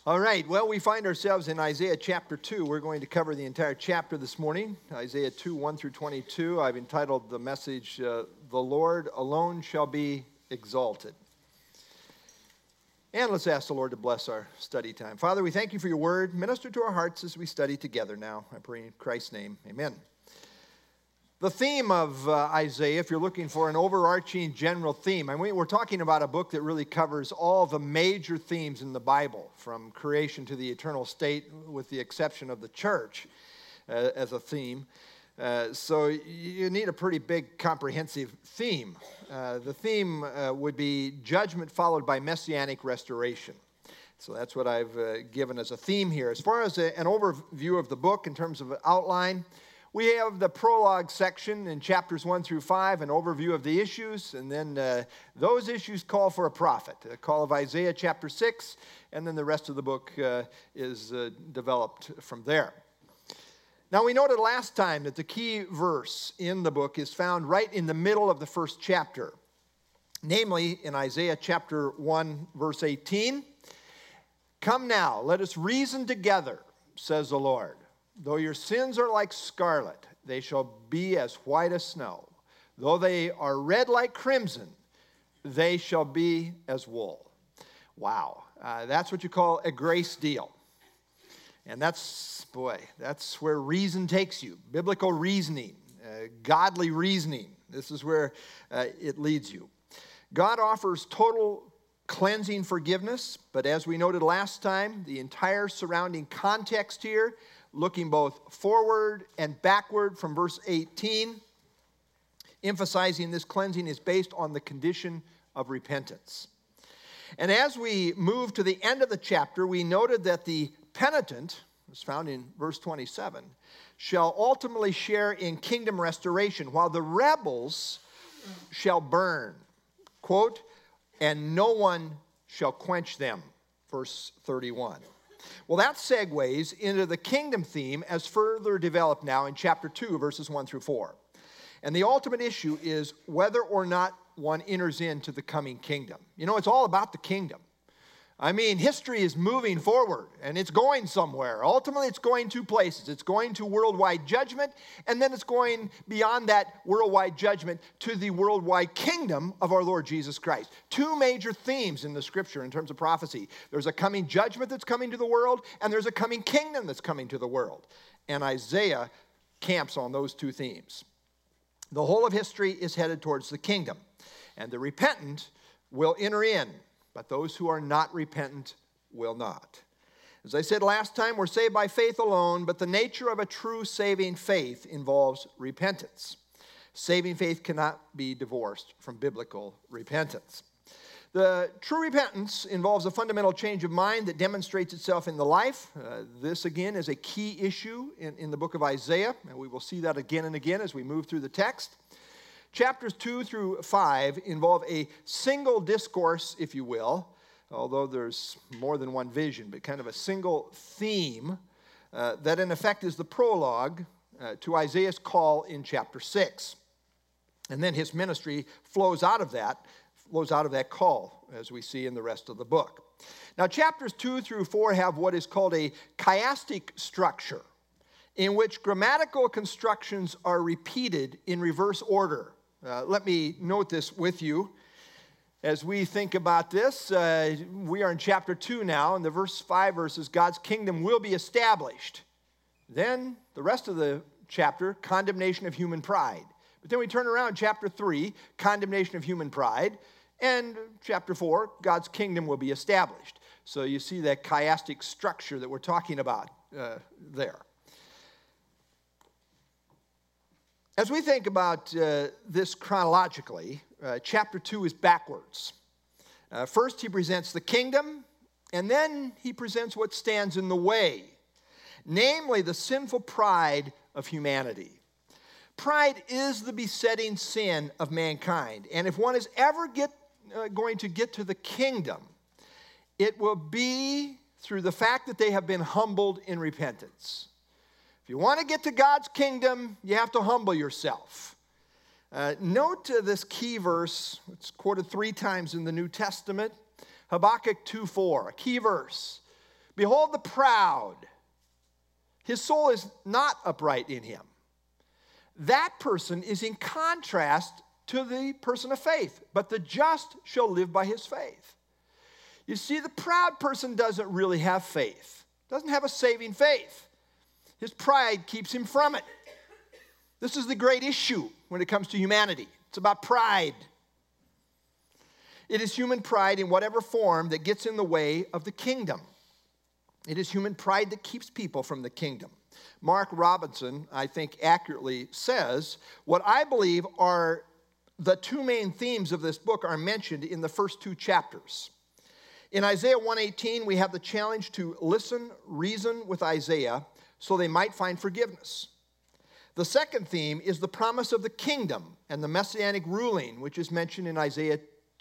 All right, well, we find ourselves in Isaiah chapter 2. We're going to cover the entire chapter this morning, Isaiah 2, 1 through 22. I've entitled the message, The Lord Alone Shall Be Exalted. And let's ask the Lord to bless our study time. Father, we thank you for your word. Minister to our hearts as we study together now. I pray in Christ's name, amen. The theme of Isaiah, if you're looking for an overarching general theme, we're talking about a book that really covers all the major themes in the Bible, from creation to the eternal state, with the exception of the church as a theme. So you need a pretty big, comprehensive theme. The theme would be judgment followed by messianic restoration. So that's what I've given as a theme here. As far as an overview of the book in terms of outline, we have the prologue section in chapters 1 through 5, an overview of the issues, and then those issues call for a prophet, a call of Isaiah chapter 6, and then the rest of the book is developed from there. Now, we noted last time that the key verse in the book is found right in the middle of the first chapter, namely in Isaiah chapter 1, verse 18. "Come now, let us reason together, says the Lord. Though your sins are like scarlet, they shall be as white as snow. Though they are red like crimson, they shall be as wool." Wow, that's what you call a grace deal. And that's where reason takes you. Biblical reasoning, godly reasoning. This is where it leads you. God offers total cleansing forgiveness, but as we noted last time, the entire surrounding context here, looking both forward and backward from verse 18, emphasizing this cleansing is based on the condition of repentance. And as we move to the end of the chapter, we noted that the penitent, as found in verse 27, shall ultimately share in kingdom restoration, while the rebels shall burn. Quote, "and no one shall quench them," verse 31. Well, that segues into the kingdom theme as further developed now in chapter 2, verses 1 through 4. And the ultimate issue is whether or not one enters into the coming kingdom. You know, it's all about the kingdom. I mean, history is moving forward, and it's going somewhere. Ultimately, it's going two places. It's going to worldwide judgment, and then it's going beyond that worldwide judgment to the worldwide kingdom of our Lord Jesus Christ. Two major themes in the Scripture in terms of prophecy. There's a coming judgment that's coming to the world, and there's a coming kingdom that's coming to the world. And Isaiah camps on those two themes. The whole of history is headed towards the kingdom, and the repentant will enter in, but those who are not repentant will not. As I said last time, we're saved by faith alone, but the nature of a true saving faith involves repentance. Saving faith cannot be divorced from biblical repentance. The true repentance involves a fundamental change of mind that demonstrates itself in the life. This, again, is a key issue in the book of Isaiah, and we will see that again and again as we move through the text. Chapters 2 through 5 involve a single discourse, if you will, although there's more than one vision, but kind of a single theme that in effect is the prologue to Isaiah's call in chapter 6. And then his ministry flows out of that call, as we see in the rest of the book. Now, chapters 2 through 4 have what is called a chiastic structure, in which grammatical constructions are repeated in reverse order. Let me note this with you. As we think about this, we are in chapter 2 now, and the verse 5 verses, God's kingdom will be established. Then, the rest of the chapter, condemnation of human pride. But then we turn around, chapter 3, condemnation of human pride, and chapter 4, God's kingdom will be established. So you see that chiastic structure that we're talking about there. As we think about this chronologically, chapter 2 is backwards. First, he presents the kingdom, and then he presents what stands in the way, namely the sinful pride of humanity. Pride is the besetting sin of mankind, and if one is ever going to get to the kingdom, it will be through the fact that they have been humbled in repentance. If you want to get to God's kingdom, you have to humble yourself. Note this key verse. It's quoted 3 times in the New Testament. Habakkuk 2:4, a key verse. Behold the proud. His soul is not upright in him. That person is in contrast to the person of faith. But the just shall live by his faith. You see, the proud person doesn't really have faith. Doesn't have a saving faith. His pride keeps him from it. This is the great issue when it comes to humanity. It's about pride. It is human pride in whatever form that gets in the way of the kingdom. It is human pride that keeps people from the kingdom. Mark Robinson, I think, accurately says, what I believe are the two main themes of this book are mentioned in the first two chapters. In Isaiah 1:18, we have the challenge to listen, reason with Isaiah so they might find forgiveness. The second theme is the promise of the kingdom and the messianic ruling, which is mentioned in Isaiah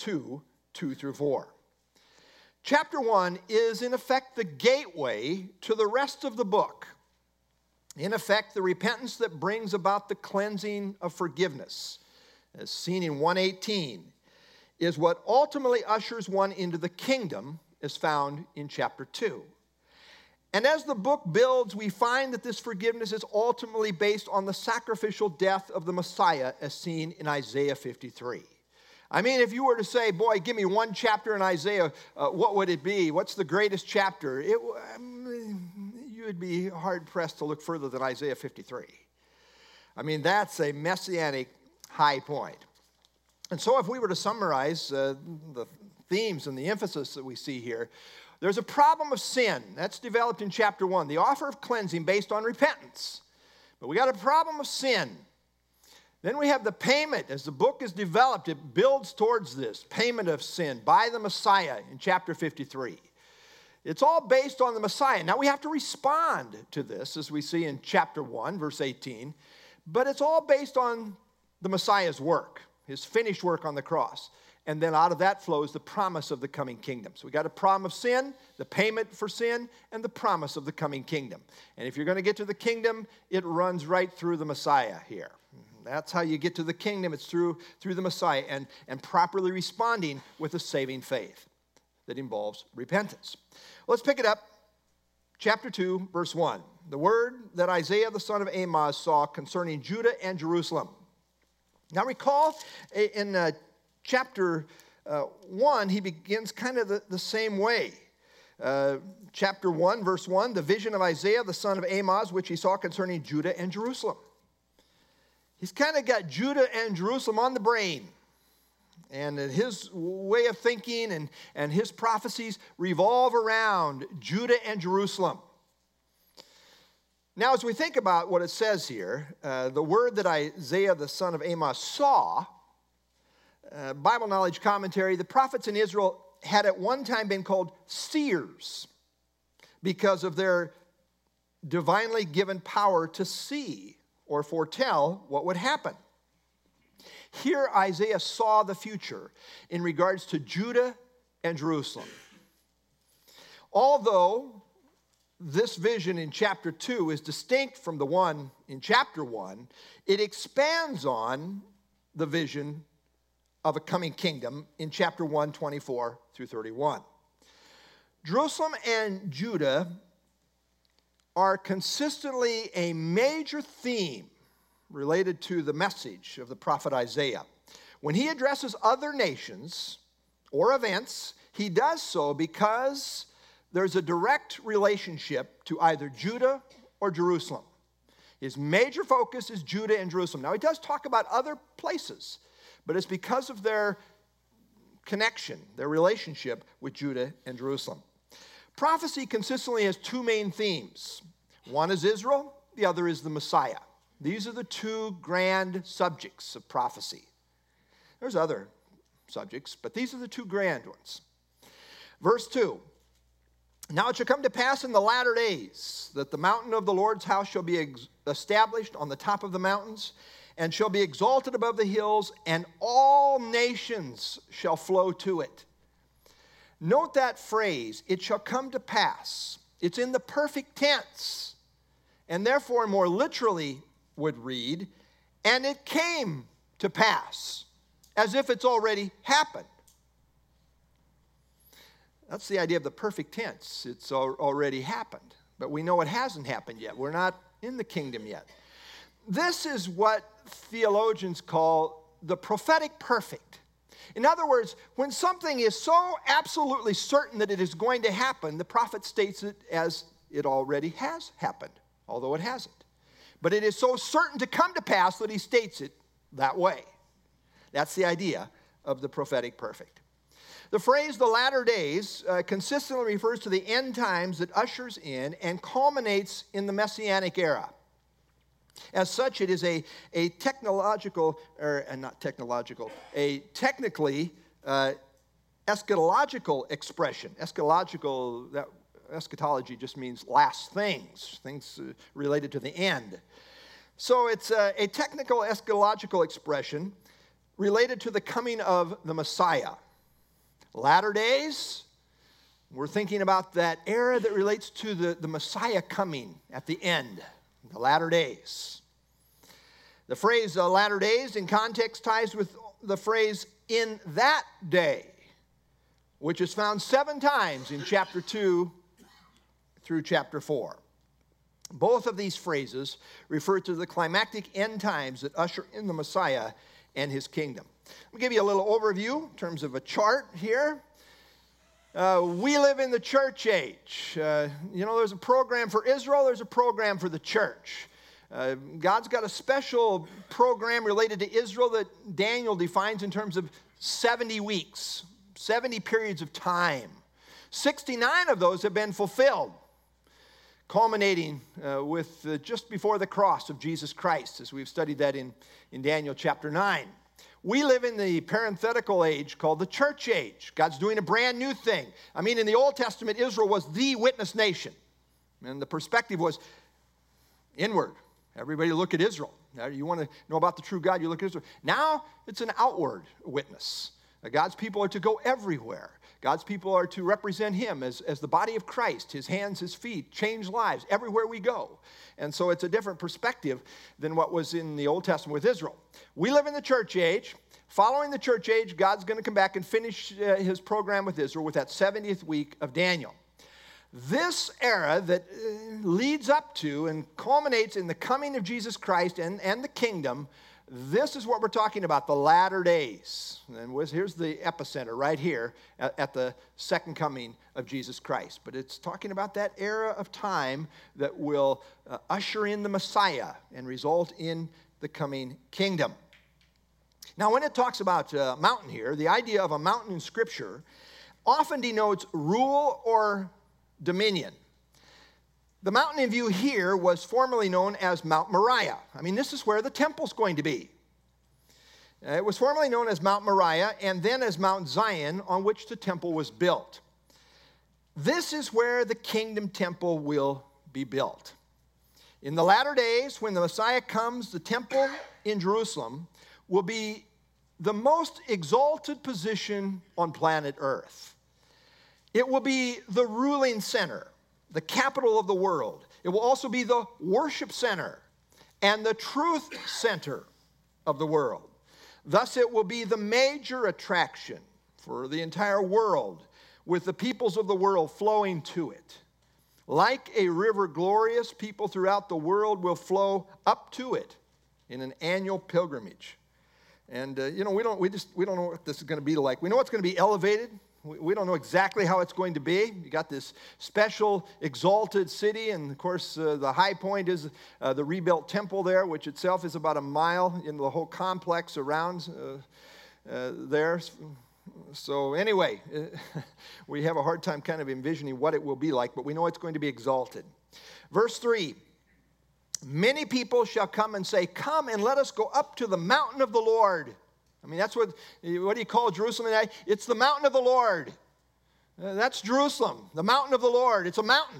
2:2-4. Chapter 1 is, in effect, the gateway to the rest of the book. In effect, the repentance that brings about the cleansing of forgiveness, as seen in 1:18, is what ultimately ushers one into the kingdom, as found in chapter 2. And as the book builds, we find that this forgiveness is ultimately based on the sacrificial death of the Messiah, as seen in Isaiah 53. I mean, if you were to say, boy, give me one chapter in Isaiah, what would it be? What's the greatest chapter? You would be hard-pressed to look further than Isaiah 53. I mean, that's a messianic high point. And so if we were to summarize the themes and the emphasis that we see here, there's a problem of sin. That's developed in chapter 1, the offer of cleansing based on repentance. But we got a problem of sin. Then we have the payment. As the book is developed, it builds towards this payment of sin by the Messiah in chapter 53. It's all based on the Messiah. Now we have to respond to this, as we see in chapter 1, verse 18. But it's all based on the Messiah's work, his finished work on the cross. And then out of that flows the promise of the coming kingdom. So we got a problem of sin, the payment for sin, and the promise of the coming kingdom. And if you're going to get to the kingdom, it runs right through the Messiah here. That's how you get to the kingdom. It's through the Messiah and properly responding with a saving faith that involves repentance. Let's pick it up. Chapter 2, verse 1. The word that Isaiah the son of Amoz saw concerning Judah and Jerusalem. Now recall in chapter 1, he begins kind of the same way. Chapter 1, verse 1, the vision of Isaiah the son of Amoz, which he saw concerning Judah and Jerusalem. He's kind of got Judah and Jerusalem on the brain. And his way of thinking and his prophecies revolve around Judah and Jerusalem. Now, as we think about what it says here, the word that Isaiah the son of Amoz saw, Bible Knowledge Commentary, the prophets in Israel had at one time been called seers because of their divinely given power to see or foretell what would happen. Here Isaiah saw the future in regards to Judah and Jerusalem. Although this vision in chapter 2 is distinct from the one in chapter 1, it expands on the vision of a coming kingdom in chapter 1, 24-31. Jerusalem and Judah are consistently a major theme related to the message of the prophet Isaiah. When he addresses other nations or events, he does so because there's a direct relationship to either Judah or Jerusalem. His major focus is Judah and Jerusalem. Now, he does talk about other places, but it's because of their connection, their relationship with Judah and Jerusalem. Prophecy consistently has two main themes. One is Israel, the other is the Messiah. These are the two grand subjects of prophecy. There's other subjects, but these are the two grand ones. Verse 2, now it shall come to pass in the latter days that the mountain of the Lord's house shall be established on the top of the mountains and shall be exalted above the hills, and all nations shall flow to it. Note that phrase, it shall come to pass. It's in the perfect tense, and therefore more literally would read, and it came to pass, as if it's already happened. That's the idea of the perfect tense. It's already happened. But we know it hasn't happened yet. We're not in the kingdom yet. This is what theologians call the prophetic perfect. In other words, when something is so absolutely certain that it is going to happen, the prophet states it as it already has happened, although it hasn't. But it is so certain to come to pass that he states it that way. That's the idea of the prophetic perfect. The phrase the latter days consistently refers to the end times that ushers in and culminates in the Messianic era. As such, it is a technically eschatological expression. Eschatology just means last things related to the end. So it's a technical eschatological expression related to the coming of the Messiah. Latter days, we're thinking about that era that relates to the Messiah coming at the end, the latter days. The phrase latter days in context ties with the phrase in that day, which is found 7 times in chapter 2 through chapter 4. Both of these phrases refer to the climactic end times that usher in the Messiah and his kingdom. Let me give you a little overview in terms of a chart here. We live in the church age. There's a program for Israel, there's a program for the church. God's got a special program related to Israel that Daniel defines in terms of 70 weeks, 70 periods of time. 69 of those have been fulfilled, culminating with just before the cross of Jesus Christ, as we've studied that in Daniel chapter 9. We live in the parenthetical age called the church age. God's doing a brand new thing. I mean, in the Old Testament, Israel was the witness nation. And the perspective was inward. Everybody look at Israel. Now, you want to know about the true God, you look at Israel. Now, it's an outward witness. God's people are to go everywhere. God's people are to represent him as the body of Christ, his hands, his feet, change lives everywhere we go. And so it's a different perspective than what was in the Old Testament with Israel. We live in the church age. Following the church age, God's going to come back and finish his program with Israel with that 70th week of Daniel. This era that leads up to and culminates in the coming of Jesus Christ and the kingdom, this is what we're talking about, the latter days. And here's the epicenter right here at the second coming of Jesus Christ. But it's talking about that era of time that will usher in the Messiah and result in the coming kingdom. Now, when it talks about mountain here, the idea of a mountain in Scripture often denotes rule or dominion. The mountain in view here was formerly known as Mount Moriah. I mean, this is where the temple's going to be. It was formerly known as Mount Moriah and then as Mount Zion, on which the temple was built. This is where the kingdom temple will be built. In the latter days, when the Messiah comes, the temple in Jerusalem will be the most exalted position on planet Earth. It will be the ruling center, the capital of the world. It will also be the worship center and the truth center of the world. Thus, it will be the major attraction for the entire world, with the peoples of the world flowing to it. Like a river glorious, people throughout the world will flow up to it in an annual pilgrimage. And, we don't know what this is going to be like. We know it's going to be elevated. We don't know exactly how it's going to be. You got this special exalted city, and of course the high point is the rebuilt temple there, which itself is about a mile in the whole complex around there. So anyway, we have a hard time kind of envisioning what it will be like, but we know it's going to be exalted. Verse 3, many people shall come and say, come and let us go up to the mountain of the Lord. I mean, that's what do you call Jerusalem today? It's the mountain of the Lord. That's Jerusalem, the mountain of the Lord. It's a mountain.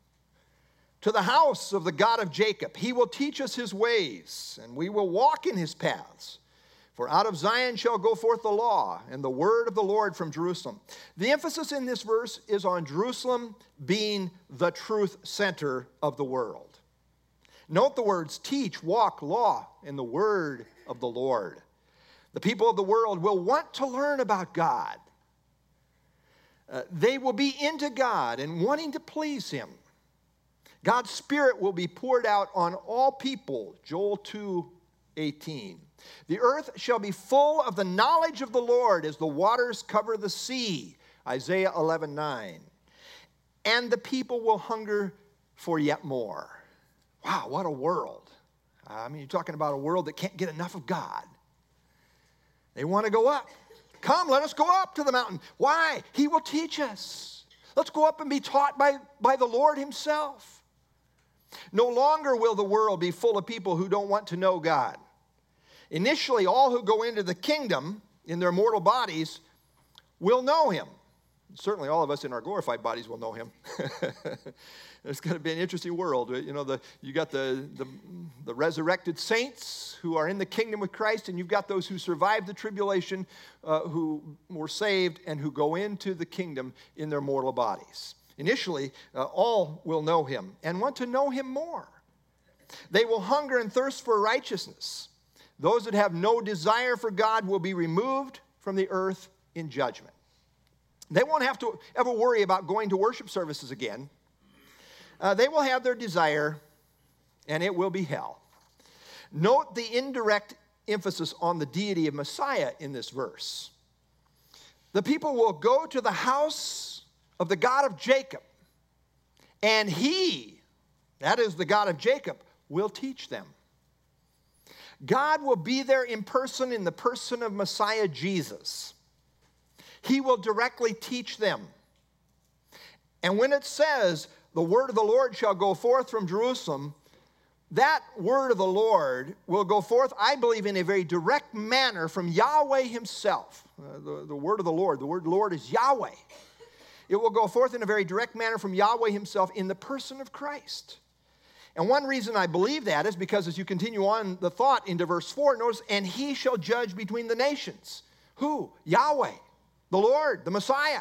To the house of the God of Jacob. He will teach us his ways, and we will walk in his paths. For out of Zion shall go forth the law and the word of the Lord from Jerusalem. The emphasis in this verse is on Jerusalem being the truth center of the world. Note the words teach, walk, law, and the word of the Lord. The people of the world will want to learn about God. They will be into God and wanting to please him. God's Spirit will be poured out on all people, Joel 2:18. The earth shall be full of the knowledge of the Lord as the waters cover the sea, Isaiah 11:9. And the people will hunger for yet more. Wow, what a world. I mean, you're talking about a world that can't get enough of God. They want to go up. Come, let us go up to the mountain. Why? He will teach us. Let's go up and be taught by the Lord himself. No longer will the world be full of people who don't want to know God. Initially, all who go into the kingdom in their mortal bodies will know him. Certainly all of us in our glorified bodies will know him. It's going to be an interesting world. You know, you got the resurrected saints who are in the kingdom with Christ, and you've got those who survived the tribulation, who were saved, and who go into the kingdom in their mortal bodies. Initially, all will know him and want to know him more. They will hunger and thirst for righteousness. Those that have no desire for God will be removed from the earth in judgment. They won't have to ever worry about going to worship services again. They will have their desire, and it will be hell. Note the indirect emphasis on the deity of Messiah in this verse. The people will go to the house of the God of Jacob, and he, that is the God of Jacob, will teach them. God will be there in person in the person of Messiah Jesus. He will directly teach them. And when it says, the word of the Lord shall go forth from Jerusalem, that word of the Lord will go forth, I believe, in a very direct manner from Yahweh himself. The word of the word of the Lord is Yahweh. It will go forth in a very direct manner from Yahweh himself in the person of Christ. And one reason I believe that is because as you continue on the thought into verse 4, notice, and he shall judge between the nations. Who? Yahweh, the Lord, the Messiah.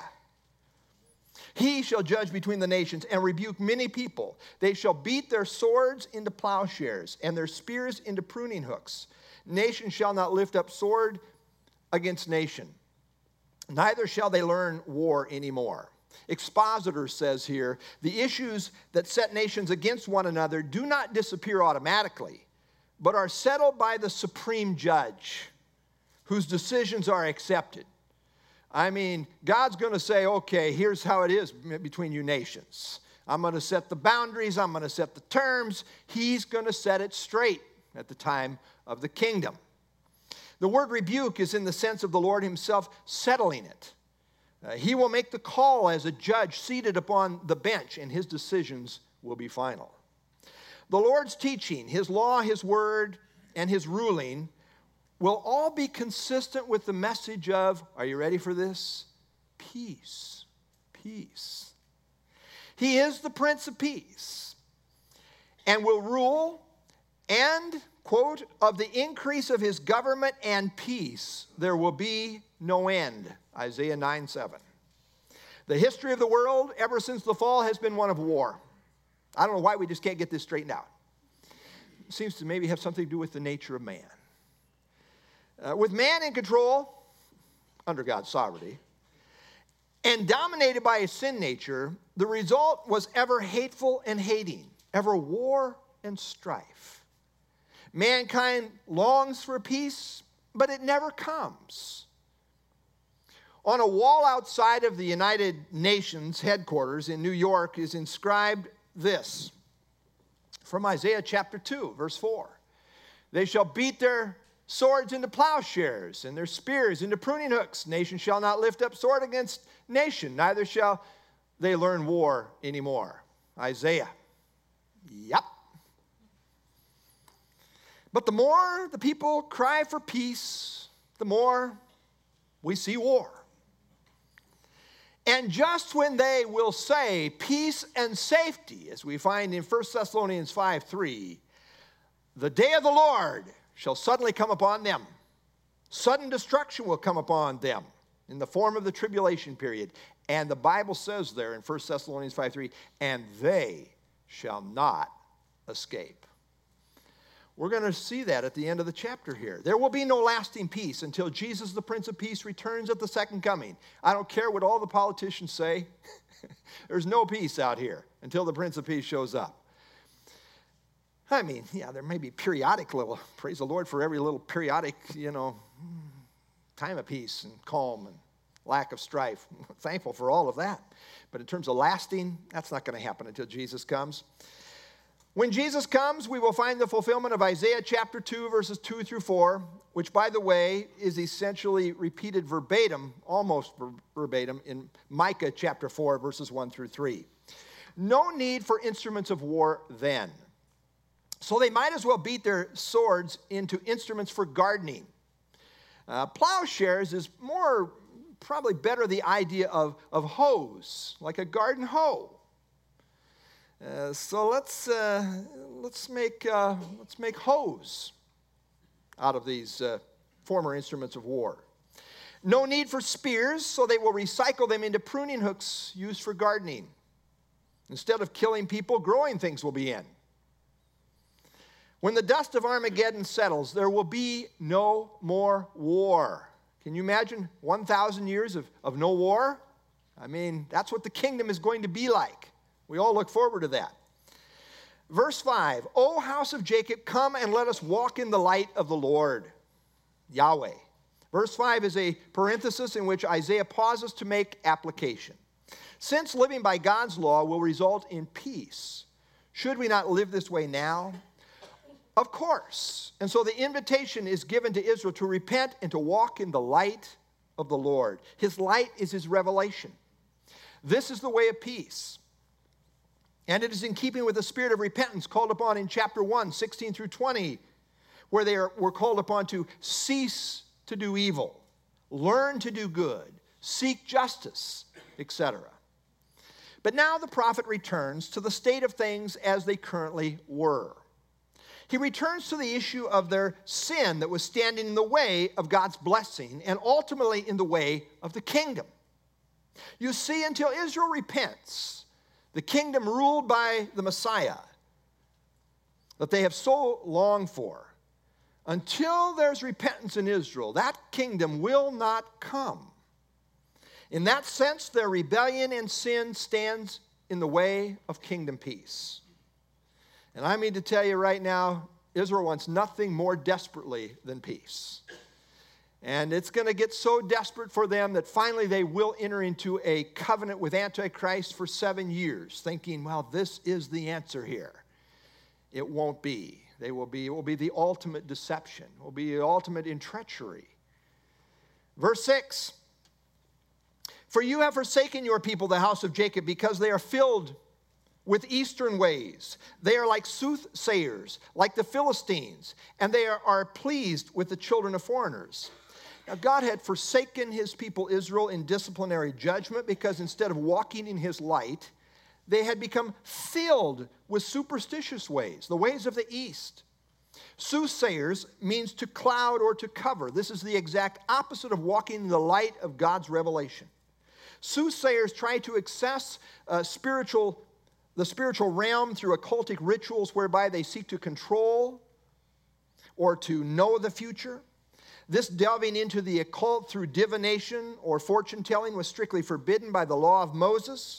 He shall judge between the nations and rebuke many people. They shall beat their swords into plowshares and their spears into pruning hooks. Nation shall not lift up sword against nation. Neither shall they learn war anymore. Expositor says here, the issues that set nations against one another do not disappear automatically, but are settled by the supreme judge, whose decisions are accepted. I mean, God's going to say, okay, here's how it is between you nations. I'm going to set the boundaries. I'm going to set the terms. He's going to set it straight at the time of the kingdom. The word rebuke is in the sense of the Lord himself settling it. He will make the call as a judge seated upon the bench, and his decisions will be final. The Lord's teaching, his law, his word, and his ruling will all be consistent with the message of, are you ready for this? Peace. Peace. He is the Prince of Peace and will rule and, quote, of the increase of his government and peace, there will be no end. Isaiah 9:7. The history of the world ever since the fall has been one of war. I don't know why we just can't get this straightened out. It seems to maybe have something to do with the nature of man. With man in control, under God's sovereignty, and dominated by his sin nature, the result was ever hateful and hating, ever war and strife. Mankind longs for peace, but it never comes. On a wall outside of the United Nations headquarters in New York is inscribed this, from Isaiah chapter 2, verse 4. They shall beat their swords into plowshares and their spears into pruning hooks. Nation shall not lift up sword against nation, neither shall they learn war anymore. Isaiah. Yep. But the more the people cry for peace, the more we see war. And just when they will say peace and safety, as we find in 1 Thessalonians 5:3, the day of the Lord shall suddenly come upon them. Sudden destruction will come upon them in the form of the tribulation period. And the Bible says there in 1 Thessalonians 5:3, and they shall not escape. We're going to see that at the end of the chapter here. There will be no lasting peace until Jesus, the Prince of Peace, returns at the second coming. I don't care what all the politicians say. There's no peace out here until the Prince of Peace shows up. I mean, yeah, there may be periodic little, praise the Lord for every little periodic, time of peace and calm and lack of strife. I'm thankful for all of that. But in terms of lasting, that's not going to happen until Jesus comes. When Jesus comes, we will find the fulfillment of Isaiah chapter 2, verses 2 through 4, which, by the way, is essentially repeated verbatim, almost verbatim, in Micah chapter 4, verses 1 through 3. No need for instruments of war then. So they might as well beat their swords into instruments for gardening. Plowshares is more, probably better the idea of hoes, like a garden hoe. So let's make hoes out of these former instruments of war. No need for spears, so they will recycle them into pruning hooks used for gardening. Instead of killing people, growing things will be in. When the dust of Armageddon settles, there will be no more war. Can you imagine 1,000 years of no war? I mean, that's what the kingdom is going to be like. We all look forward to that. Verse 5, O house of Jacob, come and let us walk in the light of the Lord, Yahweh. Verse 5 is a parenthesis in which Isaiah pauses to make application. Since living by God's law will result in peace, should we not live this way now? Of course. And so the invitation is given to Israel to repent and to walk in the light of the Lord. His light is his revelation. This is the way of peace. And it is in keeping with the spirit of repentance called upon in chapter 1, 16 through 20, where they were called upon to cease to do evil, learn to do good, seek justice, etc. But now the prophet returns to the state of things as they currently were. He returns to the issue of their sin that was standing in the way of God's blessing and ultimately in the way of the kingdom. You see, until Israel repents, the kingdom ruled by the Messiah that they have so longed for, until there's repentance in Israel, that kingdom will not come. In that sense, their rebellion and sin stands in the way of kingdom peace. And I mean to tell you right now, Israel wants nothing more desperately than peace. And it's going to get so desperate for them that finally they will enter into a covenant with Antichrist for 7 years, thinking, well, this is the answer here. It won't be. It will be the ultimate deception. It will be the ultimate in treachery. Verse 6, for you have forsaken your people, the house of Jacob, because they are filled with eastern ways. They are like soothsayers, like the Philistines, and they are pleased with the children of foreigners. Now, God had forsaken his people Israel in disciplinary judgment because instead of walking in his light, they had become filled with superstitious ways, the ways of the East. Soothsayers means to cloud or to cover. This is the exact opposite of walking in the light of God's revelation. Soothsayers try to access the spiritual realm through occultic rituals whereby they seek to control or to know the future. This delving into the occult through divination or fortune-telling was strictly forbidden by the law of Moses.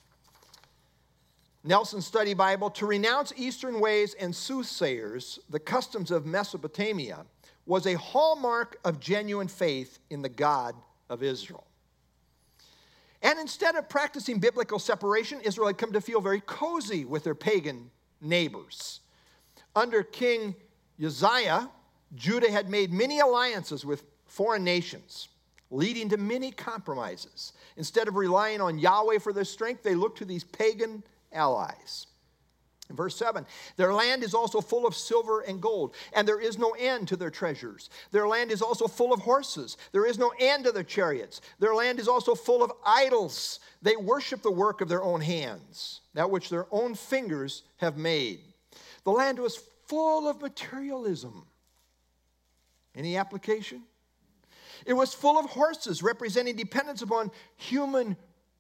Nelson's Study Bible, to renounce Eastern ways and soothsayers, the customs of Mesopotamia, was a hallmark of genuine faith in the God of Israel. And instead of practicing biblical separation, Israel had come to feel very cozy with their pagan neighbors. Under King Uzziah, Judah had made many alliances with foreign nations, leading to many compromises. Instead of relying on Yahweh for their strength, they looked to these pagan allies. In verse 7, their land is also full of silver and gold, and there is no end to their treasures. Their land is also full of horses. There is no end to their chariots. Their land is also full of idols. They worship the work of their own hands, that which their own fingers have made. The land was full of materialism. Any application? It was full of horses, representing dependence upon human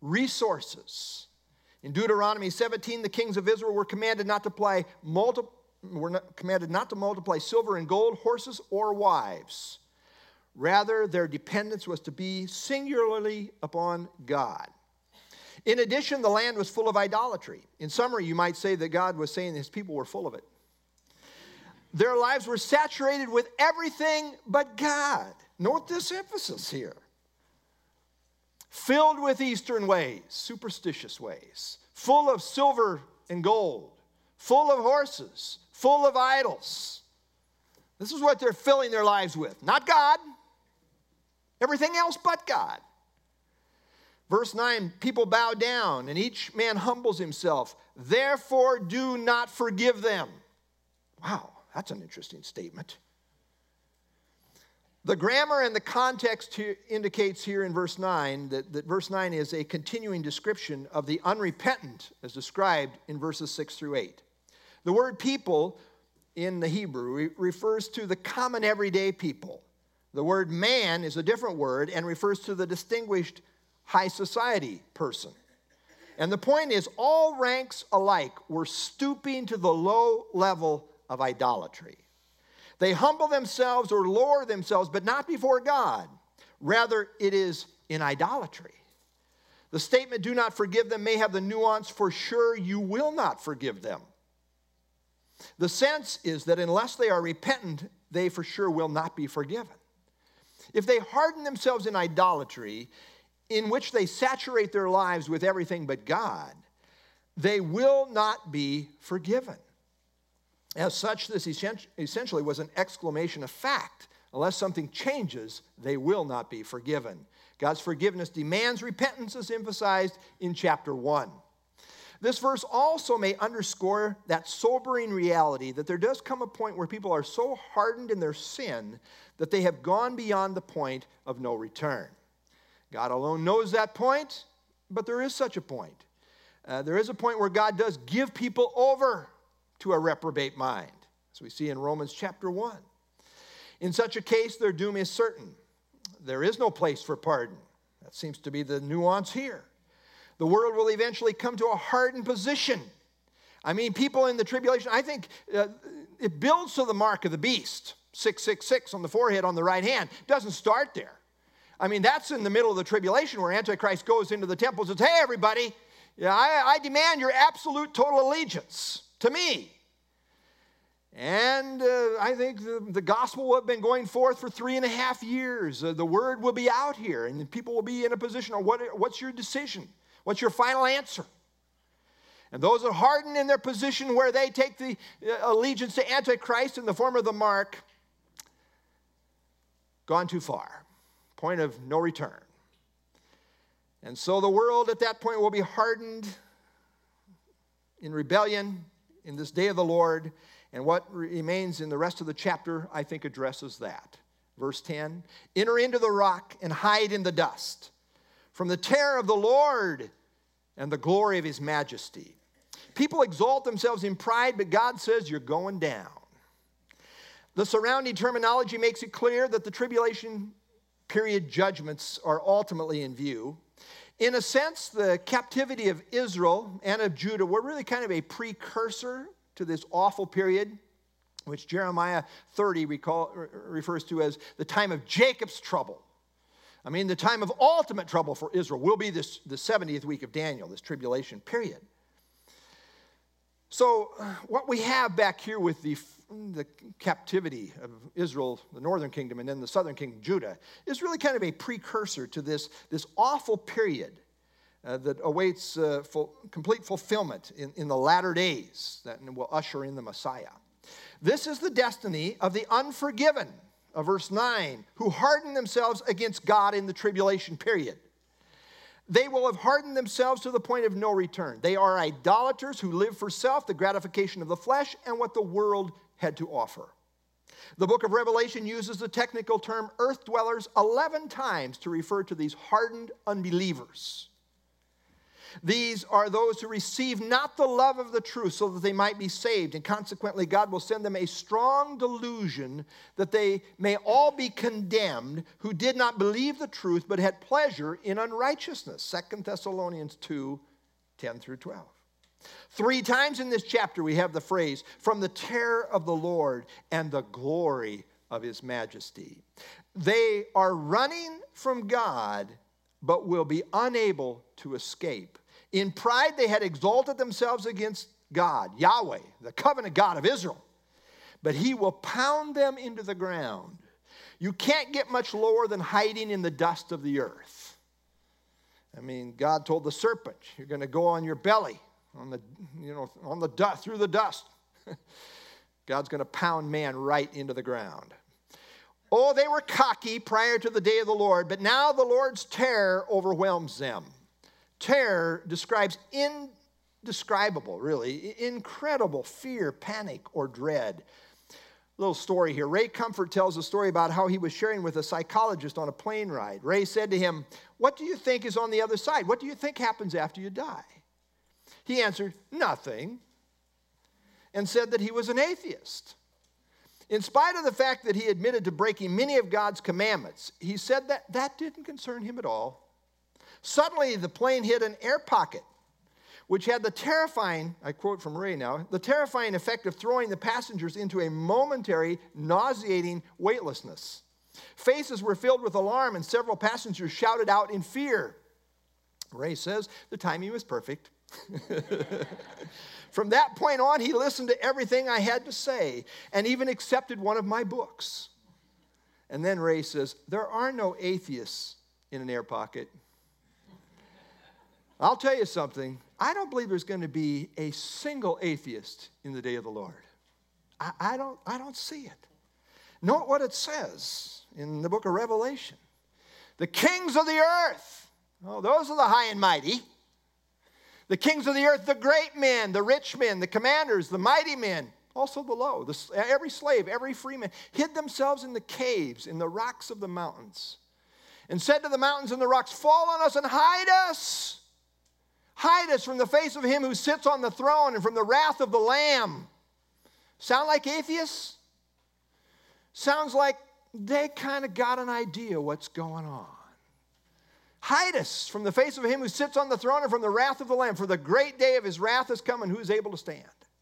resources. In Deuteronomy 17, the kings of Israel were commanded not to commanded not to multiply silver and gold, horses, or wives. Rather, their dependence was to be singularly upon God. In addition, the land was full of idolatry. In summary, you might say that God was saying his people were full of it. Their lives were saturated with everything but God. Note this emphasis here. Filled with Eastern ways, superstitious ways, full of silver and gold, full of horses, full of idols. This is what they're filling their lives with. Not God. Everything else but God. Verse 9, people bow down and each man humbles himself. Therefore do not forgive them. Wow, that's an interesting statement. The grammar and the context here indicates here in verse 9 that verse 9 is a continuing description of the unrepentant as described in verses 6 through 8. The word people in the Hebrew refers to the common everyday people. The word man is a different word and refers to the distinguished high society person. And the point is, all ranks alike were stooping to the low level of idolatry. They humble themselves or lower themselves, but not before God. Rather, it is in idolatry. The statement, do not forgive them, may have the nuance, for sure you will not forgive them. The sense is that unless they are repentant, they for sure will not be forgiven. If they harden themselves in idolatry, in which they saturate their lives with everything but God, they will not be forgiven. As such, this essentially was an exclamation of fact. Unless something changes, they will not be forgiven. God's forgiveness demands repentance, as emphasized in chapter 1. This verse also may underscore that sobering reality that there does come a point where people are so hardened in their sin that they have gone beyond the point of no return. God alone knows that point, but there is such a point. There is a point where God does give people over to a reprobate mind, as we see in Romans chapter 1. In such a case, their doom is certain. There is no place for pardon. That seems to be the nuance here. The world will eventually come to a hardened position. I mean, people in the tribulation, I think it builds to the mark of the beast, 666 on the forehead on the right hand. It doesn't start there. I mean, that's in the middle of the tribulation where Antichrist goes into the temple and says, hey, everybody, I demand your absolute total allegiance to me. And I think the gospel will have been going forth for 3.5 years. The word will be out here, and people will be in a position of what's your decision? What's your final answer? And those that harden in their position where they take the allegiance to Antichrist in the form of the mark, gone too far. Point of no return. And so the world at that point will be hardened in rebellion in this day of the Lord. And what remains in the rest of the chapter, I think, addresses that. Verse 10, enter into the rock and hide in the dust from the terror of the Lord and the glory of his majesty. People exalt themselves in pride, but God says you're going down. The surrounding terminology makes it clear that the tribulation period judgments are ultimately in view. In a sense, the captivity of Israel and of Judah were really kind of a precursor to this awful period, which Jeremiah 30 refers to as the time of Jacob's trouble. I mean, the time of ultimate trouble for Israel will be the 70th week of Daniel, this tribulation period. So what we have back here with the captivity of Israel, the northern kingdom, and then the southern kingdom, Judah, is really kind of a precursor to this awful period that awaits complete fulfillment in the latter days that will usher in the Messiah. This is the destiny of the unforgiven, of verse 9, who harden themselves against God in the tribulation period. They will have hardened themselves to the point of no return. They are idolaters who live for self, the gratification of the flesh, and what the world had to offer. The book of Revelation uses the technical term earth dwellers 11 times to refer to these hardened unbelievers. These are those who receive not the love of the truth so that they might be saved, and consequently God will send them a strong delusion that they may all be condemned who did not believe the truth but had pleasure in unrighteousness. 2 Thessalonians 2, 10 through 12. 3 times in this chapter we have the phrase, from the terror of the Lord and the glory of his majesty. They are running from God, but will be unable to escape. In pride, they had exalted themselves against God, Yahweh, the covenant God of Israel. But he will pound them into the ground. You can't get much lower than hiding in the dust of the earth. I mean, God told the serpent, you're going to go on your belly, through the dust. God's going to pound man right into the ground. Oh, they were cocky prior to the day of the Lord, but now the Lord's terror overwhelms them. Terror describes indescribable, really, incredible fear, panic, or dread. Little story here. Ray Comfort tells a story about how he was sharing with a psychologist on a plane ride. Ray said to him, "What do you think is on the other side? What do you think happens after you die?" He answered, "Nothing," and said that he was an atheist. In spite of the fact that he admitted to breaking many of God's commandments, he said that didn't concern him at all. Suddenly, the plane hit an air pocket, which had the terrifying, I quote from Ray now, the terrifying effect of throwing the passengers into a momentary, nauseating weightlessness. Faces were filled with alarm, and several passengers shouted out in fear. Ray says the timing was perfect. From that point on, he listened to everything I had to say and even accepted one of my books. And then Ray says, there are no atheists in an air pocket. I'll tell you something. I don't believe there's going to be a single atheist in the day of the Lord. I don't see it. Note what it says in the book of Revelation. The kings of the earth. Oh, those are the high and mighty. The kings of the earth, the great men, the rich men, the commanders, the mighty men, also the low, every slave, every free man, hid themselves in the caves, in the rocks of the mountains, and said to the mountains and the rocks, fall on us and hide us. Hide us from the face of him who sits on the throne and from the wrath of the Lamb. Sound like atheists? Sounds like they kind of got an idea what's going on. Hide us from the face of him who sits on the throne and from the wrath of the Lamb, for the great day of his wrath is come, and who is able to stand?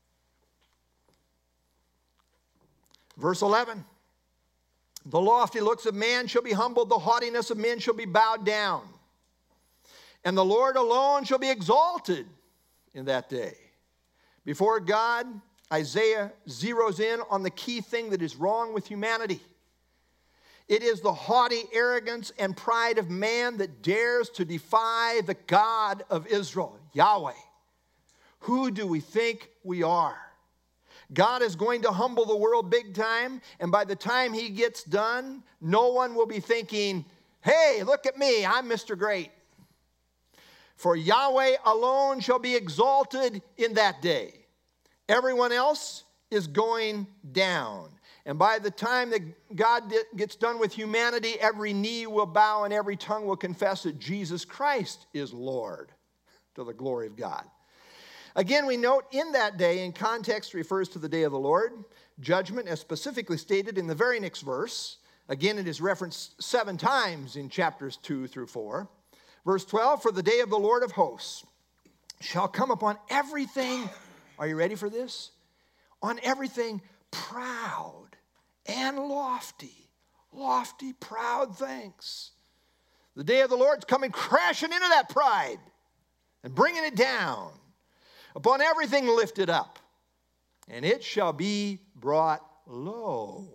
Verse 11. The lofty looks of man shall be humbled, the haughtiness of men shall be bowed down. And the Lord alone shall be exalted in that day. Before God, Isaiah zeroes in on the key thing that is wrong with humanity. It is the haughty arrogance and pride of man that dares to defy the God of Israel, Yahweh. Who do we think we are? God is going to humble the world big time, and by the time he gets done, no one will be thinking, hey, look at me, I'm Mr. Great. For Yahweh alone shall be exalted in that day. Everyone else is going down. And by the time that God gets done with humanity, every knee will bow and every tongue will confess that Jesus Christ is Lord, to the glory of God. Again, we note in that day, in context, refers to the day of the Lord. Judgment, as specifically stated in the very next verse. Again, it is referenced 7 times in chapters 2 through 4. Verse 12, for the day of the Lord of hosts shall come upon everything, are you ready for this? On everything proud and lofty, proud things. The day of the Lord's coming crashing into that pride and bringing it down. Upon everything lifted up, and it shall be brought low.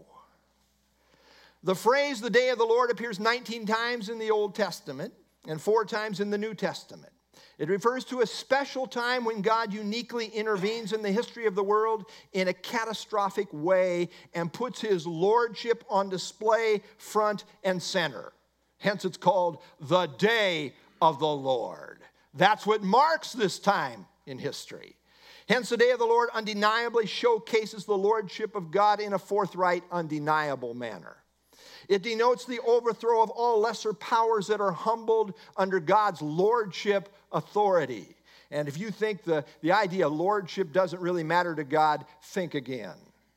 The phrase, the day of the Lord, appears 19 times in the Old Testament and 4 times in the New Testament. It refers to a special time when God uniquely intervenes in the history of the world in a catastrophic way and puts his lordship on display front and center. Hence it's called the day of the Lord. That's what marks this time in history. Hence the day of the Lord undeniably showcases the lordship of God in a forthright, undeniable manner. It denotes the overthrow of all lesser powers that are humbled under God's lordship authority. And if you think the idea of lordship doesn't really matter to God, think again.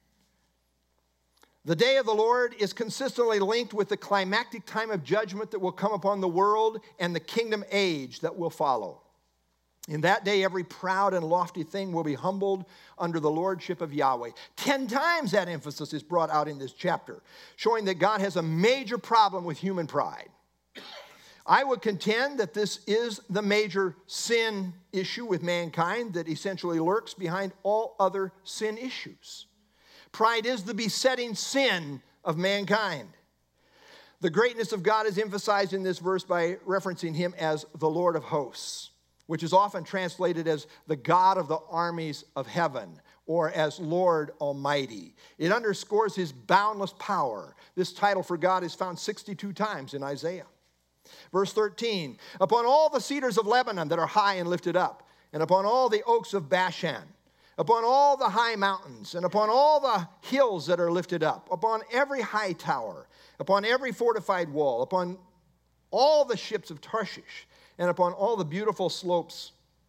The day of the Lord is consistently linked with the climactic time of judgment that will come upon the world and the kingdom age that will follow. In that day, every proud and lofty thing will be humbled under the lordship of Yahweh. 10 times that emphasis is brought out in this chapter, showing that God has a major problem with human pride. I would contend that this is the major sin issue with mankind that essentially lurks behind all other sin issues. Pride is the besetting sin of mankind. The greatness of God is emphasized in this verse by referencing him as the Lord of hosts, which is often translated as the God of the armies of heaven, or as Lord Almighty. It underscores his boundless power. This title for God is found 62 times in Isaiah. Verse 13, upon all the cedars of Lebanon that are high and lifted up, and upon all the oaks of Bashan, upon all the high mountains, and upon all the hills that are lifted up, upon every high tower, upon every fortified wall, upon all the ships of Tarshish, and upon all the beautiful slopes.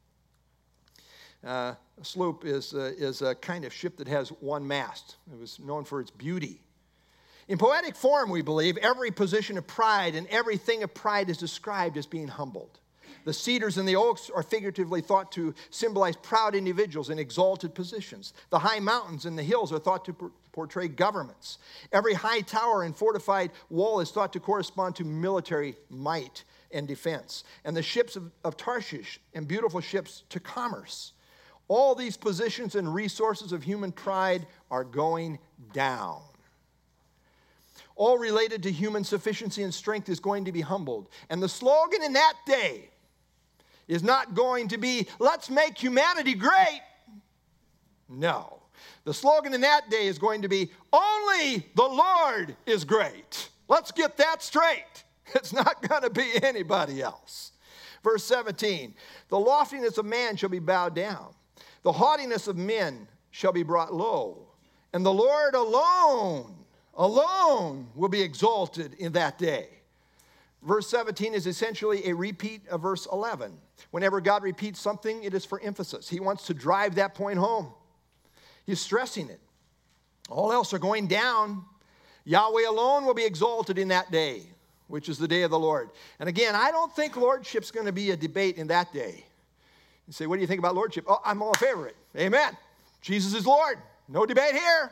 A sloop is a kind of ship that has one mast. It was known for its beauty. In poetic form, we believe, every position of pride and everything of pride is described as being humbled. The cedars and the oaks are figuratively thought to symbolize proud individuals in exalted positions. The high mountains and the hills are thought to portray governments. Every high tower and fortified wall is thought to correspond to military might and defense. And the ships of Tarshish and beautiful ships to commerce. All these positions and resources of human pride are going down. All related to human sufficiency and strength is going to be humbled. And the slogan in that day is not going to be, let's make humanity great. No. The slogan in that day is going to be, only the Lord is great. Let's get that straight. It's not going to be anybody else. Verse 17, the loftiness of man shall be bowed down. The haughtiness of men shall be brought low. And the Lord alone will be exalted in that day. Verse 17 is essentially a repeat of verse 11. Whenever God repeats something, it is for emphasis. He wants to drive that point home. He's stressing it. All else are going down. Yahweh alone will be exalted in that day, which is the day of the Lord. And again, I don't think lordship's going to be a debate in that day. You say, what do you think about lordship? Oh, I'm all in favor of it. Amen. Jesus is Lord. No debate here.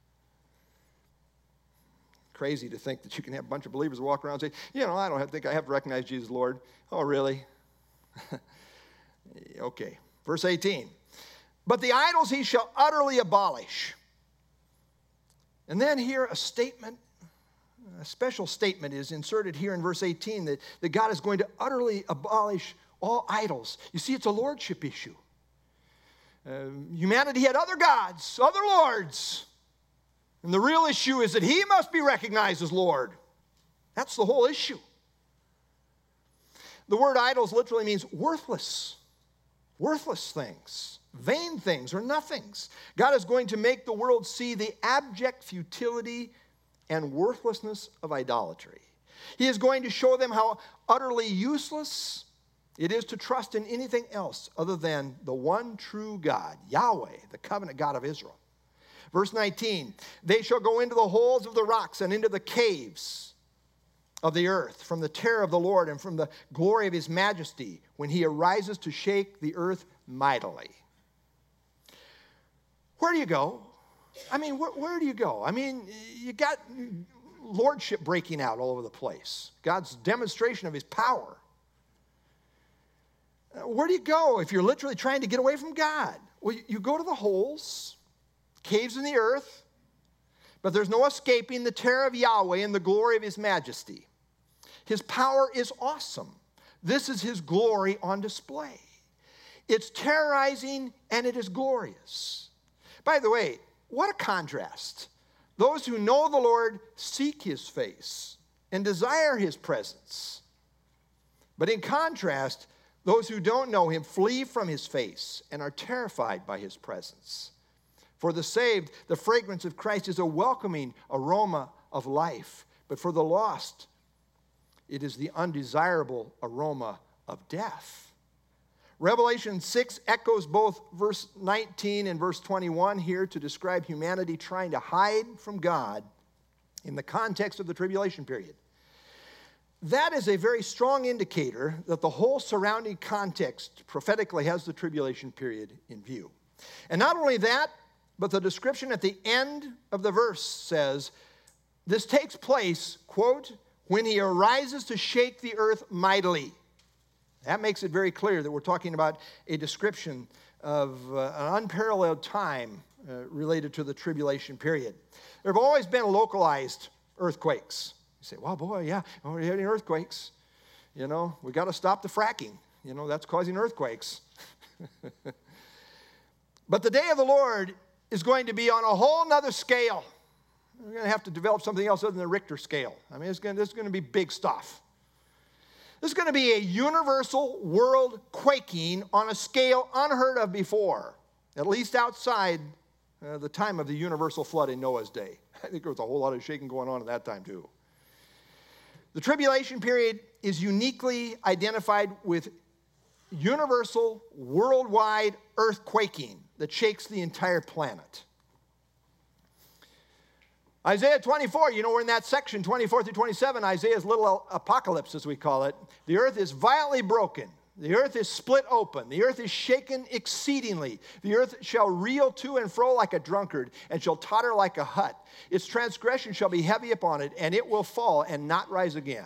Crazy to think that you can have a bunch of believers walk around and say, I don't think I have to recognize Jesus as Lord. Oh, really? Okay. Verse 18. But the idols he shall utterly abolish. And then here a statement, a special statement is inserted here in verse 18 that God is going to utterly abolish all idols. You see, it's a lordship issue. Humanity had other gods, other lords. And the real issue is that he must be recognized as Lord. That's the whole issue. The word idols literally means worthless. Worthless things, vain things, or nothings. God is going to make the world see the abject futility and worthlessness of idolatry. He is going to show them how utterly useless it is to trust in anything else other than the one true God, Yahweh, the covenant God of Israel. Verse 19, they shall go into the holes of the rocks and into the caves of the earth from the terror of the Lord and from the glory of his majesty when he arises to shake the earth mightily. Where do you go? I mean, where do you go? I mean, you got lordship breaking out all over the place. God's demonstration of his power. Where do you go if you're literally trying to get away from God? Well, you go to the holes, caves in the earth, but there's no escaping the terror of Yahweh and the glory of his majesty. His power is awesome. This is his glory on display. It's terrorizing and it is glorious. By the way, what a contrast. Those who know the Lord seek his face and desire his presence. But in contrast, those who don't know him flee from his face and are terrified by his presence. For the saved, the fragrance of Christ is a welcoming aroma of life. But for the lost, it is the undesirable aroma of death. Revelation 6 echoes both verse 19 and verse 21 here to describe humanity trying to hide from God in the context of the tribulation period. that is a very strong indicator that the whole surrounding context prophetically has the tribulation period in view. And not only that, but the description at the end of the verse says, this takes place, quote, when he arises to shake the earth mightily. That makes it very clear that we're talking about a description of an unparalleled time related to the tribulation period. There have always been localized earthquakes. You say, well, boy, yeah, we're having earthquakes. You know, we got to stop the fracking. You know, that's causing earthquakes. But the day of the Lord is going to be on a whole nother scale. We're going to have to develop something else other than the Richter scale. I mean, this is going to be big stuff. This is going to be a universal world quaking on a scale unheard of before, at least outside the time of the universal flood in Noah's day. I think there was a whole lot of shaking going on at that time too. The tribulation period is uniquely identified with universal worldwide earthquaking that shakes the entire planet. Isaiah 24, you know, we're in that section, 24 through 27, Isaiah's little apocalypse, as we call it. The earth is violently broken. The earth is split open. The earth is shaken exceedingly. The earth shall reel to and fro like a drunkard, and shall totter like a hut. Its transgression shall be heavy upon it, and it will fall and not rise again.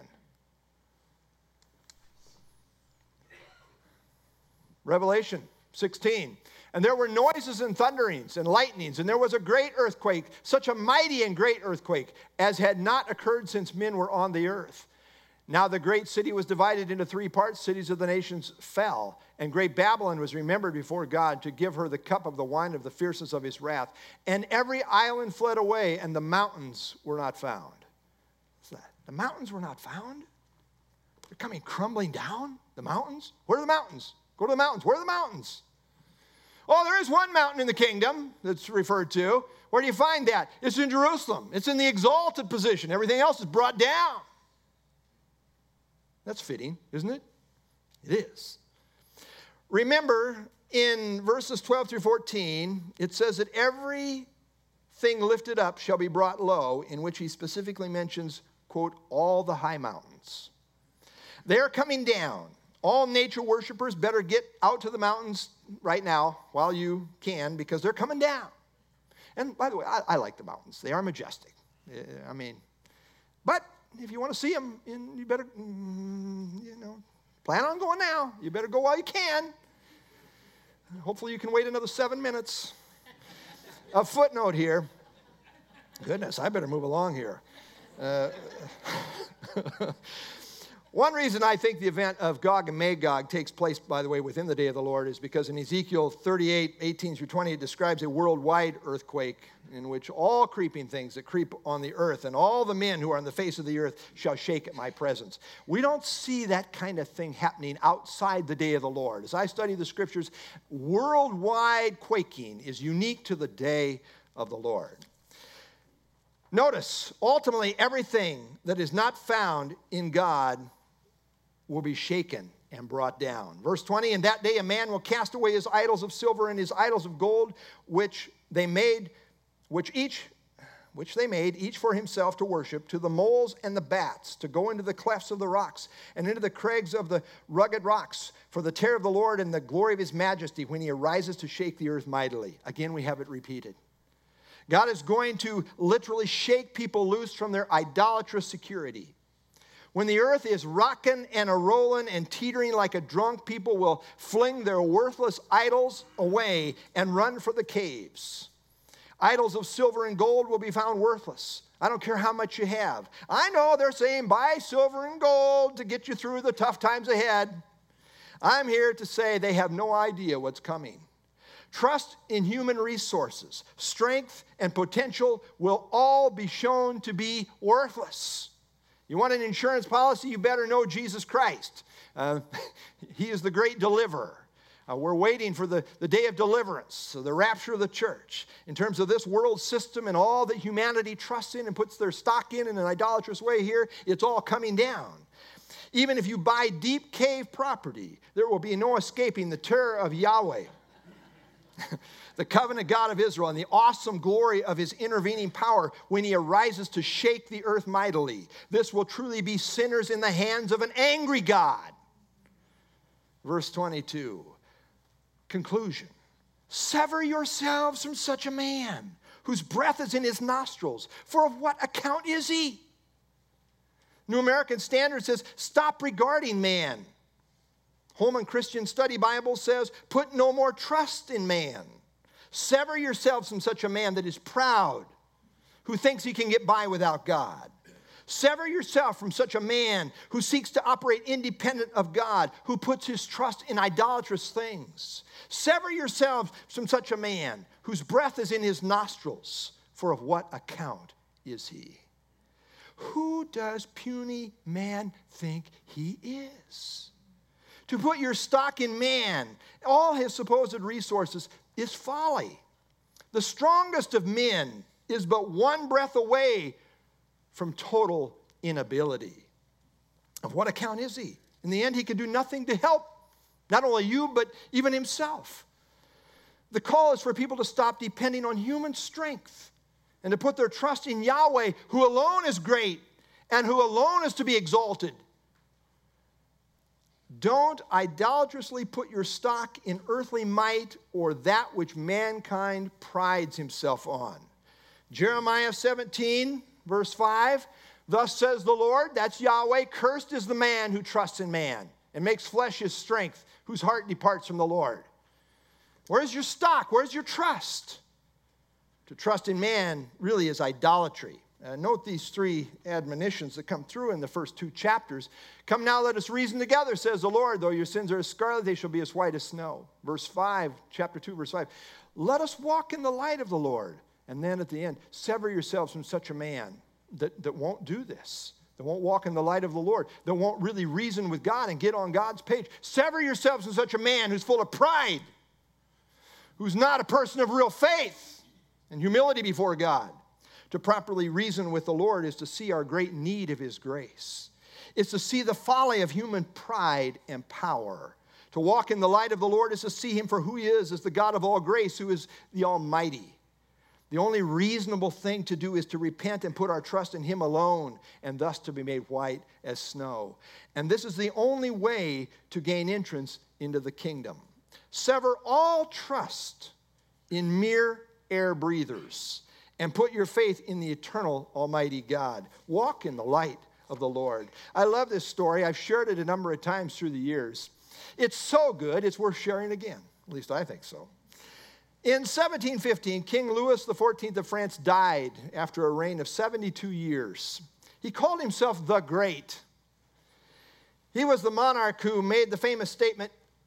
Revelation 16. And there were noises and thunderings and lightnings, and there was a great earthquake, such a mighty and great earthquake, as had not occurred since men were on the earth. Now the great city was divided into three parts. Cities of the nations fell, and great Babylon was remembered before God to give her the cup of the wine of the fierceness of his wrath. And every island fled away, and the mountains were not found. What's that? The mountains were not found? They're coming crumbling down? The mountains? Where are the mountains? Go to the mountains. Where are the mountains? Oh, there is one mountain in the kingdom that's referred to. Where do you find that? It's in Jerusalem. It's in the exalted position. Everything else is brought down. That's fitting, isn't it? It is. Remember, in verses 12 through 14, it says that everything lifted up shall be brought low, in which he specifically mentions, quote, all the high mountains. They are coming down. All nature worshipers better get out to the mountains right now while you can, because they're coming down. And by the way, I like the mountains. They are majestic. I mean, but if you want to see them, you better, plan on going now. You better go while you can. Hopefully you can wait another 7 minutes. A footnote here. Goodness, I better move along here. One reason I think the event of Gog and Magog takes place, by the way, within the day of the Lord is because in Ezekiel 38, 18 through 20, it describes a worldwide earthquake in which all creeping things that creep on the earth and all the men who are on the face of the earth shall shake at my presence. We don't see that kind of thing happening outside the day of the Lord. As I study the scriptures, worldwide quaking is unique to the day of the Lord. Notice, ultimately, everything that is not found in God will be shaken and brought down. Verse 20, in that day a man will cast away his idols of silver and his idols of gold, which they made, each for himself to worship, to the moles and the bats, to go into the clefts of the rocks, and into the crags of the rugged rocks, for the terror of the Lord and the glory of his majesty, when he arises to shake the earth mightily. Again, we have it repeated. God is going to literally shake people loose from their idolatrous security. When the earth is rocking and a-rolling and teetering like a drunk, people will fling their worthless idols away and run for the caves. Idols of silver and gold will be found worthless. I don't care how much you have. I know they're saying buy silver and gold to get you through the tough times ahead. I'm here to say they have no idea what's coming. Trust in human resources, strength, and potential will all be shown to be worthless. You want an insurance policy, you better know Jesus Christ. He is the great deliverer. We're waiting for the day of deliverance, so the rapture of the church. In terms of this world system and all that humanity trusts in and puts their stock in an idolatrous way here, it's all coming down. Even if you buy deep cave property, there will be no escaping the terror of Yahweh. The covenant God of Israel and the awesome glory of his intervening power when he arises to shake the earth mightily. This will truly be sinners in the hands of an angry God. Verse 22, conclusion. Sever yourselves from such a man whose breath is in his nostrils. For of what account is he? New American Standard says, stop regarding man. Holman Christian Study Bible says, put no more trust in man. Sever yourselves from such a man that is proud, who thinks he can get by without God. Sever yourself from such a man who seeks to operate independent of God, who puts his trust in idolatrous things. Sever yourselves from such a man whose breath is in his nostrils. For of what account is he? Who does puny man think he is? To put your stock in man, all his supposed resources, is folly. The strongest of men is but one breath away from total inability. Of what account is he? In the end, he can do nothing to help not only you, but even himself. The call is for people to stop depending on human strength and to put their trust in Yahweh, who alone is great and who alone is to be exalted. Don't idolatrously put your stock in earthly might or that which mankind prides himself on. Jeremiah 17, verse 5, thus says the Lord, that's Yahweh, cursed is the man who trusts in man and makes flesh his strength, whose heart departs from the Lord. Where's your stock? Where's your trust? To trust in man really is idolatry. Note these three admonitions that come through in the first two chapters. Come now, let us reason together, says the Lord. Though your sins are as scarlet, they shall be as white as snow. Verse 5, chapter 2, verse 5. Let us walk in the light of the Lord. And then at the end, sever yourselves from such a man that won't do this, that won't walk in the light of the Lord, that won't really reason with God and get on God's page. Sever yourselves from such a man who's full of pride, who's not a person of real faith and humility before God. To properly reason with the Lord is to see our great need of his grace. It's to see the folly of human pride and power. To walk in the light of the Lord is to see him for who he is, as the God of all grace, who is the Almighty. The only reasonable thing to do is to repent and put our trust in him alone, and thus to be made white as snow. And this is the only way to gain entrance into the kingdom. Sever all trust in mere air breathers and put your faith in the eternal Almighty God. Walk in the light of the Lord. I love this story. I've shared it a number of times through the years. It's so good, it's worth sharing again. At least I think so. In 1715, King Louis XIV of France died after a reign of 72 years. He called himself the Great. He was the monarch who made the famous statement,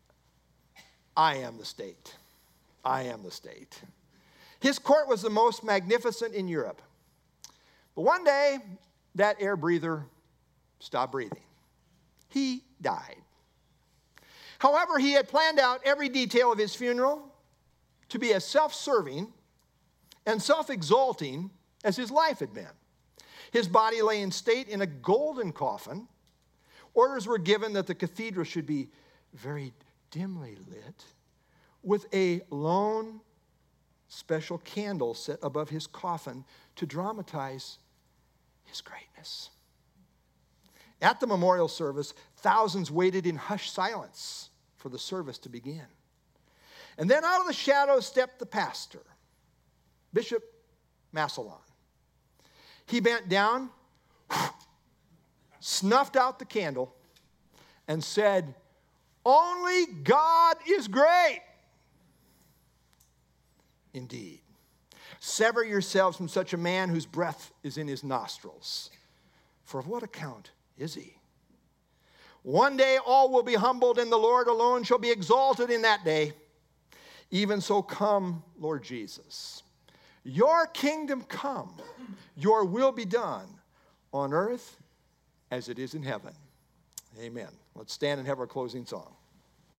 I am the state. I am the state. His court was the most magnificent in Europe. But one day, that air breather stopped breathing. He died. However, he had planned out every detail of his funeral to be as self-serving and self-exalting as his life had been. His body lay in state in a golden coffin. Orders were given that the cathedral should be very dimly lit with a lone special candle set above his coffin to dramatize his greatness. At the memorial service, thousands waited in hushed silence for the service to begin. And then out of the shadows stepped the pastor, Bishop Massillon. He bent down, snuffed out the candle, and said, "Only God is great." Indeed. Sever yourselves from such a man whose breath is in his nostrils. For of what account is he? One day all will be humbled, and the Lord alone shall be exalted in that day. Even so come, Lord Jesus. Your kingdom come, your will be done on earth as it is in heaven. Amen. Let's stand and have our closing song.